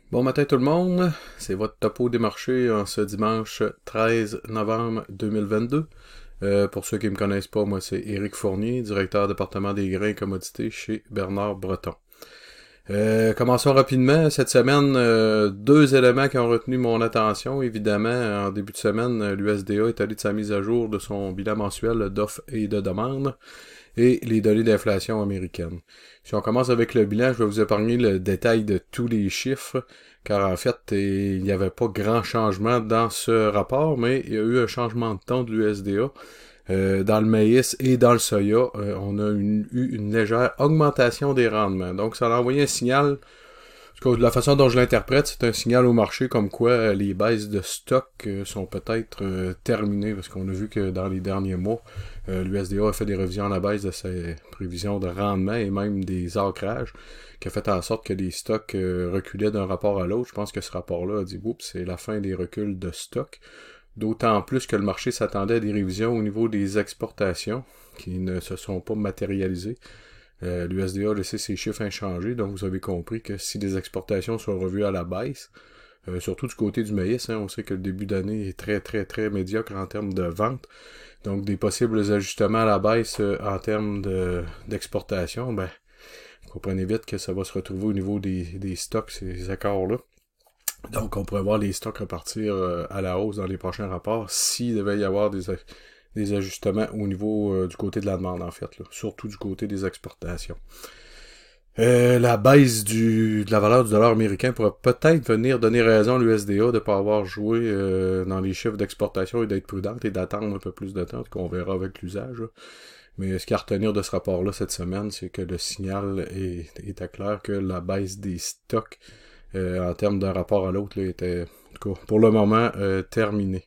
Bon matin tout le monde, c'est votre topo des marchés en ce dimanche 13 novembre 2022. Pour ceux qui ne me connaissent pas, moi c'est Éric Fournier, directeur département des grains et commodités chez Bernard Breton. Commençons rapidement. Cette semaine, deux éléments qui ont retenu mon attention. Évidemment, en début de semaine, l'USDA est allé de sa mise à jour de son bilan mensuel d'offres et de demandes et les données d'inflation américaines. Si on commence avec le bilan, je vais vous épargner le détail de tous les chiffres, car en fait, il n'y avait pas grand changement dans ce rapport, mais il y a eu un changement de ton de l'USDA. Dans le maïs et dans le soya, on a eu une légère augmentation des rendements. Donc, ça a envoyé un signal, de la façon dont je l'interprète, c'est un signal au marché comme quoi les baisses de stock sont peut-être terminées, parce qu'on a vu que dans les derniers mois, l'USDA a fait des révisions à la baisse de ses prévisions de rendement et même des ancrages, qui a fait en sorte que les stocks reculaient d'un rapport à l'autre. Je pense que ce rapport-là a dit, oups, c'est la fin des reculs de stock. D'autant plus que le marché s'attendait à des révisions au niveau des exportations qui ne se sont pas matérialisées. L'USDA a laissé ses chiffres inchangés, donc vous avez compris que si les exportations sont revues à la baisse, surtout du côté du maïs, on sait que le début d'année est très très très médiocre en termes de vente, donc des possibles ajustements à la baisse en termes d'exportation, comprenez vite que ça va se retrouver au niveau des stocks, ces accords-là. Donc, on pourrait voir les stocks repartir à la hausse dans les prochains rapports s'il devait y avoir des ajustements au niveau du côté de la demande, en fait, là, surtout du côté des exportations. La baisse de la valeur du dollar américain pourrait peut-être venir donner raison à l'USDA de ne pas avoir joué dans les chiffres d'exportation et d'être prudente et d'attendre un peu plus de temps, qu'on verra avec l'usage. Là. Mais ce qu'il y a à retenir de ce rapport-là cette semaine, c'est que le signal est clair que la baisse des stocks en termes d'un rapport à l'autre était, en tout cas, pour le moment, terminé.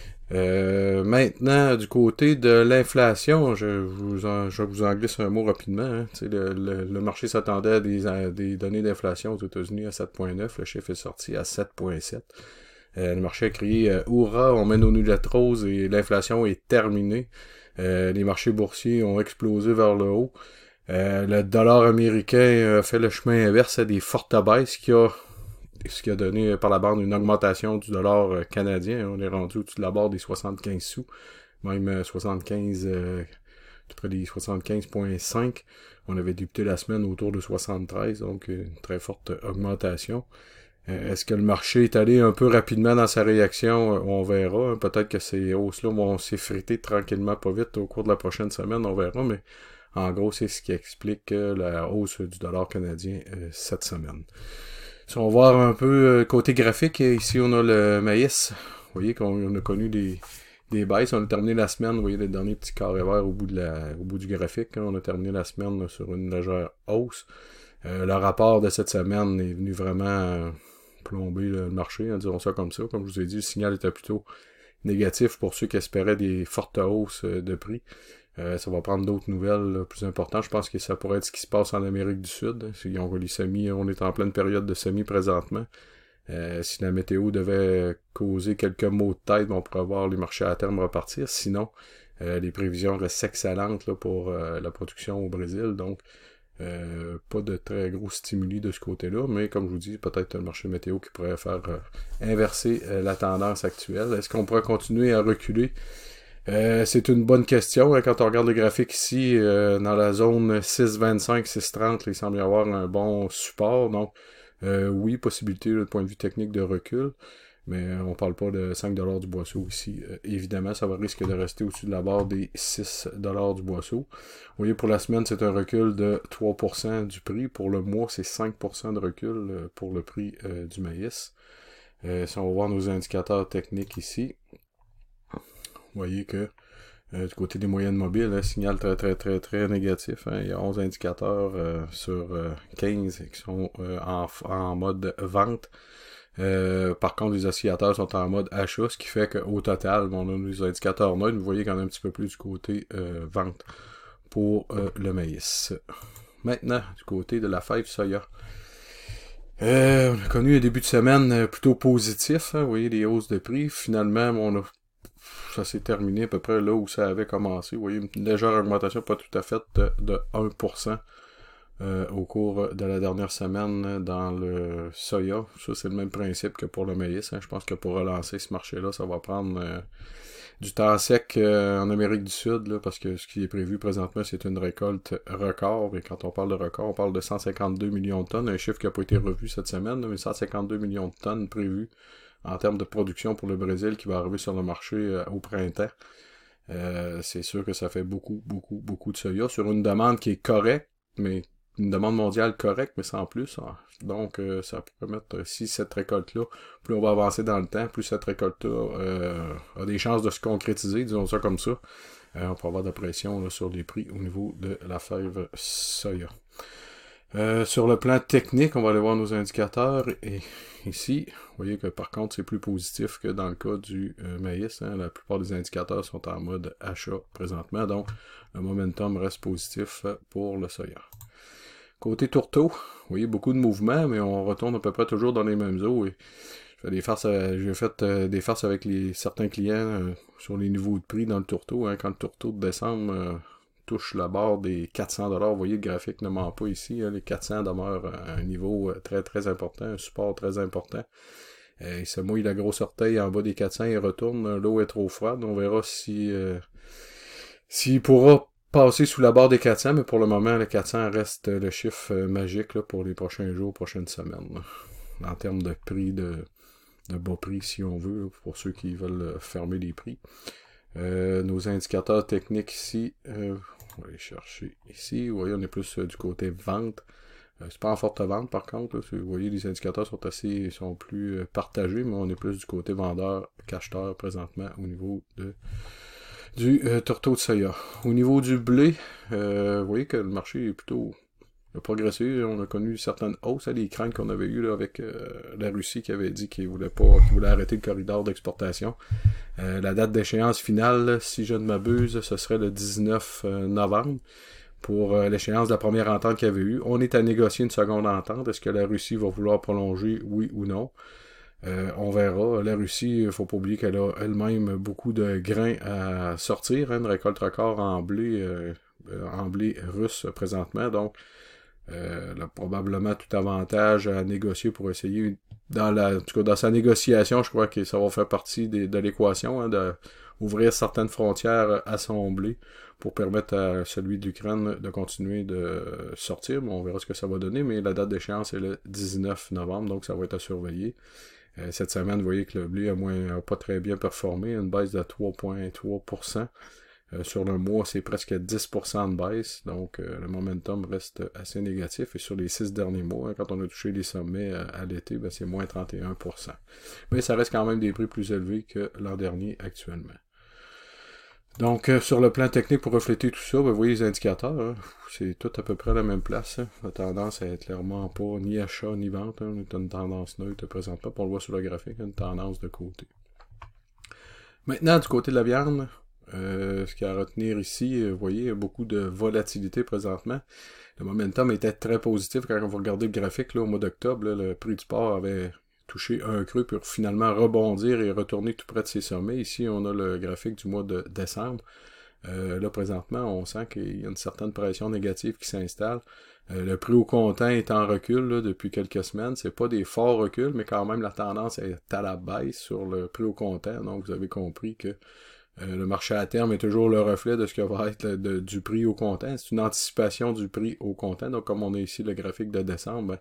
Maintenant, du côté de l'inflation, je vous en glisse un mot rapidement. Hein. Le marché s'attendait à des données d'inflation aux États-Unis à 7,9. Le chiffre est sorti à 7,7. Le marché a crié Hourra, on mène au nulatros et l'inflation est terminée. Les marchés boursiers ont explosé vers le haut. Le dollar américain a fait le chemin inverse à des fortes baisses ce qui a donné par la bande une augmentation du dollar canadien. On est rendu au-dessus de la barre des 75 sous, même 75, tout près des 75,5. On avait débuté la semaine autour de 73, donc une très forte augmentation. Est-ce que le marché est allé un peu rapidement dans sa réaction? On verra. Hein. Peut-être que ces hausses-là vont s'effriter tranquillement, pas vite, au cours de la prochaine semaine, on verra, mais en gros, c'est ce qui explique la hausse du dollar canadien cette semaine. Si on va voir un peu côté graphique, ici on a le maïs. Vous voyez qu'on a connu des baisses. On a terminé la semaine, vous voyez les derniers petits carrés verts au bout du graphique. Hein. On a terminé la semaine là, sur une légère hausse. Le rapport de cette semaine est venu vraiment plomber le marché, hein, disons ça comme ça. Comme je vous ai dit, le signal était plutôt négatif pour ceux qui espéraient des fortes hausses de prix. Ça va prendre d'autres nouvelles là, plus importantes. Je pense que ça pourrait être ce qui se passe en Amérique du Sud. Si on les semis, on est en pleine période de semis présentement. Si la météo devait causer quelques maux de tête, on pourrait voir les marchés à terme repartir. Sinon, les prévisions restent excellentes là, pour la production au Brésil. Donc, pas de très gros stimuli de ce côté-là, mais comme je vous dis, peut-être le marché météo qui pourrait faire inverser la tendance actuelle. Est-ce qu'on pourrait continuer à reculer? C'est une bonne question. Hein, quand on regarde le graphique ici, dans la zone 6,25, 6,30, il semble y avoir un bon support. Donc, oui, possibilité du point de vue technique de recul. Mais on parle pas de 5$ du boisseau ici. Évidemment, ça va risquer de rester au-dessus de la barre des 6$ du boisseau. Vous voyez, pour la semaine, c'est un recul de 3% du prix. Pour le mois, c'est 5% de recul pour le prix du maïs. Si on va voir nos indicateurs techniques ici, vous voyez que du côté des moyennes mobiles, un signal très très très très négatif. Hein. Il y a 11 indicateurs sur 15 qui sont en mode vente. Par contre, les oscillateurs sont en mode achat, ce qui fait qu'au total, on a les indicateurs neutres. Vous voyez qu'on a un petit peu plus du côté vente pour le maïs. Maintenant, du côté de la fève soya. On a connu un début de semaine plutôt positif. Hein. Vous voyez les hausses de prix. Finalement, ça s'est terminé à peu près là où ça avait commencé. Vous voyez une légère augmentation, pas tout à fait, de 1% au cours de la dernière semaine dans le soya. Ça, c'est le même principe que pour le maïs. Hein. Je pense que pour relancer ce marché-là, ça va prendre du temps sec en Amérique du Sud, là, parce que ce qui est prévu présentement, c'est une récolte record. Et quand on parle de record, on parle de 152 millions de tonnes, un chiffre qui n'a pas été revu cette semaine, là, mais 152 millions de tonnes prévues en termes de production pour le Brésil qui va arriver sur le marché au printemps. C'est sûr que ça fait beaucoup de soya sur une demande qui est correcte, mais une demande mondiale correcte, mais sans plus. Hein. Donc, ça pourrait mettre, si cette récolte-là, plus on va avancer dans le temps, plus cette récolte-là a des chances de se concrétiser, disons ça comme ça. On peut avoir de la pression là, sur les prix au niveau de la fève soya. Sur le plan technique, on va aller voir nos indicateurs. Et ici, vous voyez que par contre, c'est plus positif que dans le cas du maïs. Hein. La plupart des indicateurs sont en mode achat présentement. Donc, le momentum reste positif pour le soya. Côté tourteau, vous voyez beaucoup de mouvements, mais on retourne à peu près toujours dans les mêmes eaux. Et j'ai fait des farces avec certains clients sur les niveaux de prix dans le tourteau. Hein. Quand le tourteau de décembre touche la barre des 400$, vous voyez le graphique ne ment pas ici. Hein. Les 400 demeurent à un niveau très important, un support très important. Il se mouille la grosse orteille en bas des 400 et retourne. L'eau est trop froide. On verra s'il pourra passer sous la barre des 400, mais pour le moment, le 400 reste le chiffre magique là, pour les prochains jours, prochaines semaines. Là, en termes de prix, de bas prix, si on veut, pour ceux qui veulent fermer les prix. Nos indicateurs techniques ici, on va aller chercher ici. Vous voyez, on est plus du côté vente. C'est pas en forte vente, par contre. Là, vous voyez, les indicateurs sont plus partagés, mais on est plus du côté vendeur qu'acheteur présentement au niveau du tourteau de soya. Au niveau du blé, vous voyez que le marché est plutôt progressé. On a connu certaines hausses, les craintes qu'on avait eues là, avec la Russie qui avait dit qu'il voulait arrêter le corridor d'exportation. La date d'échéance finale, si je ne m'abuse, ce serait le 19 novembre pour l'échéance de la première entente qu'il y avait eu. On est à négocier une seconde entente. Est-ce que la Russie va vouloir prolonger, oui ou non? On verra. La Russie, il ne faut pas oublier qu'elle a elle-même beaucoup de grains à sortir, hein, une récolte record en blé russe présentement, donc elle a probablement tout avantage à négocier pour essayer, en tout cas dans sa négociation, je crois que ça va faire partie de l'équation, hein, d'ouvrir certaines frontières à son blé pour permettre à celui de l'Ukraine de continuer de sortir. Bon, on verra ce que ça va donner, mais la date d'échéance est le 19 novembre, donc ça va être à surveiller. Cette semaine, vous voyez que le blé a pas très bien performé, une baisse de 3,3%. Sur le mois, c'est presque 10% de baisse, donc le momentum reste assez négatif. Et sur les 6 derniers mois, hein, quand on a touché les sommets à l'été, ben, c'est moins 31%. Mais ça reste quand même des prix plus élevés que l'an dernier actuellement. Donc, sur le plan technique, pour refléter tout ça, ben, vous voyez les indicateurs, hein, c'est tout à peu près la même place. Hein. La tendance est clairement pas ni achat ni vente. Hein. On est une tendance neutre présentement. On le voit sur le graphique, une tendance de côté. Maintenant, du côté de la viande, ce qu'il y a à retenir ici, vous voyez, il y a beaucoup de volatilité présentement. Le momentum était très positif quand on va regarder le graphique là, au mois d'octobre. Le prix du porc avait touché un creux pour finalement rebondir et retourner tout près de ses sommets. Ici, on a le graphique du mois de décembre. Là, présentement, on sent qu'il y a une certaine pression négative qui s'installe. Le prix au comptant est en recul là, depuis quelques semaines. C'est pas des forts reculs, mais quand même, la tendance est à la baisse sur le prix au comptant. Donc, vous avez compris que le marché à terme est toujours le reflet de ce que va être du prix au comptant. C'est une anticipation du prix au comptant. Donc, comme on a ici le graphique de décembre,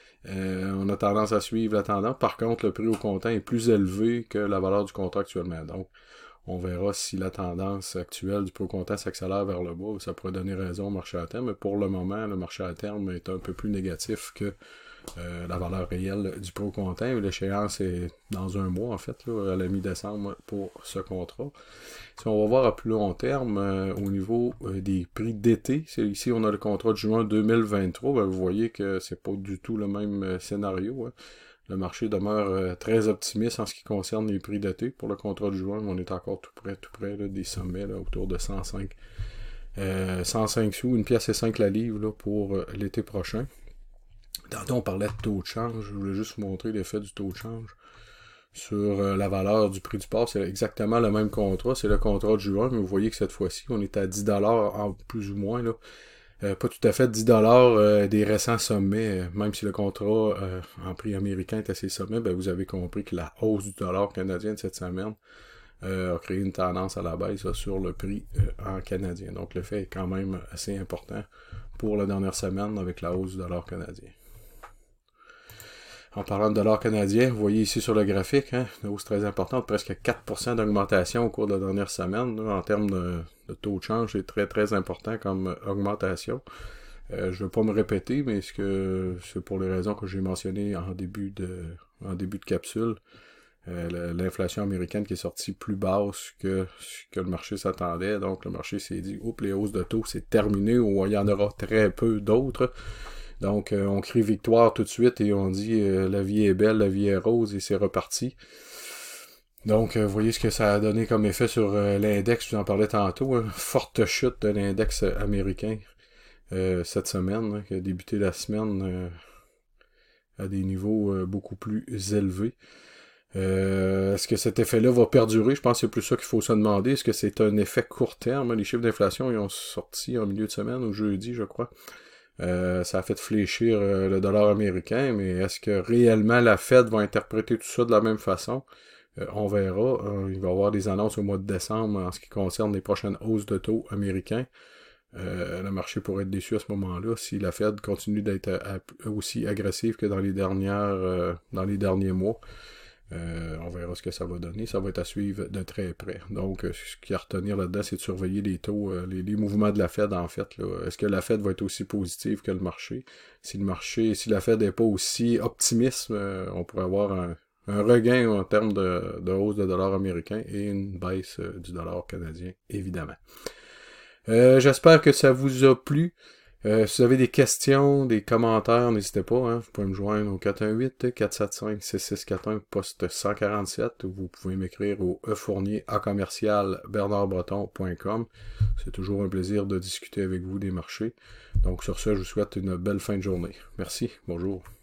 on a tendance à suivre la tendance. Par contre, le prix au comptant est plus élevé que la valeur du contrat actuellement. Donc, on verra si la tendance actuelle du prix au comptant s'accélère vers le bas. Ça pourrait donner raison au marché à terme. Mais pour le moment, le marché à terme est un peu plus négatif que la valeur réelle du prix au comptant. L'échéance est dans un mois, en fait, là, à la mi-décembre pour ce contrat. Si on va voir à plus long terme, au niveau des prix d'été, ici on a le contrat de juin 2023, ben, vous voyez que c'est pas du tout le même scénario. Hein. Le marché demeure très optimiste en ce qui concerne les prix d'été. Pour le contrat de juin, on est encore tout près là, des sommets, là, autour de 105 sous, 1 pièce et 5 la livre là, pour l'été prochain. Tantôt, on parlait de taux de change. Je voulais juste vous montrer l'effet du taux de change sur la valeur du prix du porc. C'est exactement le même contrat. C'est le contrat de juin, mais vous voyez que cette fois-ci, on est à 10$ en plus ou moins. Là. pas tout à fait 10$ des récents sommets, même si le contrat en prix américain est à ces sommets, ben vous avez compris que la hausse du dollar canadien de cette semaine a créé une tendance à la baisse sur le prix en canadien. Donc le fait est quand même assez important pour la dernière semaine avec la hausse du dollar canadien. En parlant de dollar canadien, vous voyez ici sur le graphique, une hausse très importante, presque 4% d'augmentation au cours de la dernière semaine. En termes de taux de change, c'est très très important comme augmentation. Je ne vais pas me répéter, mais c'est pour les raisons que j'ai mentionnées en début de capsule. L'inflation américaine qui est sortie plus basse que ce que le marché s'attendait. Donc le marché s'est dit, oups, les hausses de taux, c'est terminé, ou il y en aura très peu d'autres. Donc, on crie victoire tout de suite et on dit la vie est belle, la vie est rose et c'est reparti. Donc, vous voyez ce que ça a donné comme effet sur l'index, je vous en parlais tantôt, forte chute de l'index américain cette semaine, qui a débuté la semaine à des niveaux beaucoup plus élevés. Est-ce que cet effet-là va perdurer? Je pense que c'est plus ça qu'il faut se demander. Est-ce que c'est un effet court terme? Les chiffres d'inflation, ils ont sorti en milieu de semaine, au jeudi, je crois. Ça a fait fléchir le dollar américain, mais est-ce que réellement la Fed va interpréter tout ça de la même façon? On verra. Il va y avoir des annonces au mois de décembre en ce qui concerne les prochaines hausses de taux américains. Le marché pourrait être déçu à ce moment-là si la Fed continue d'être aussi agressive que dans les derniers mois. On verra ce que ça va donner. Ça va être à suivre de très près. Donc, ce qu'il y a à retenir là-dedans, c'est de surveiller les taux, les mouvements de la Fed, en fait. Est-ce que la Fed va être aussi positive que le marché? Si la Fed n'est pas aussi optimiste, on pourrait avoir un regain en termes de hausse de dollar américain et une baisse du dollar canadien, évidemment. J'espère que ça vous a plu. Si vous avez des questions, des commentaires, n'hésitez pas. Vous pouvez me joindre au 418-475-6641, poste 147, ou vous pouvez m'écrire au efournier@bernardbreton.com. C'est toujours un plaisir de discuter avec vous des marchés. Donc sur ce, je vous souhaite une belle fin de journée. Merci, bonjour.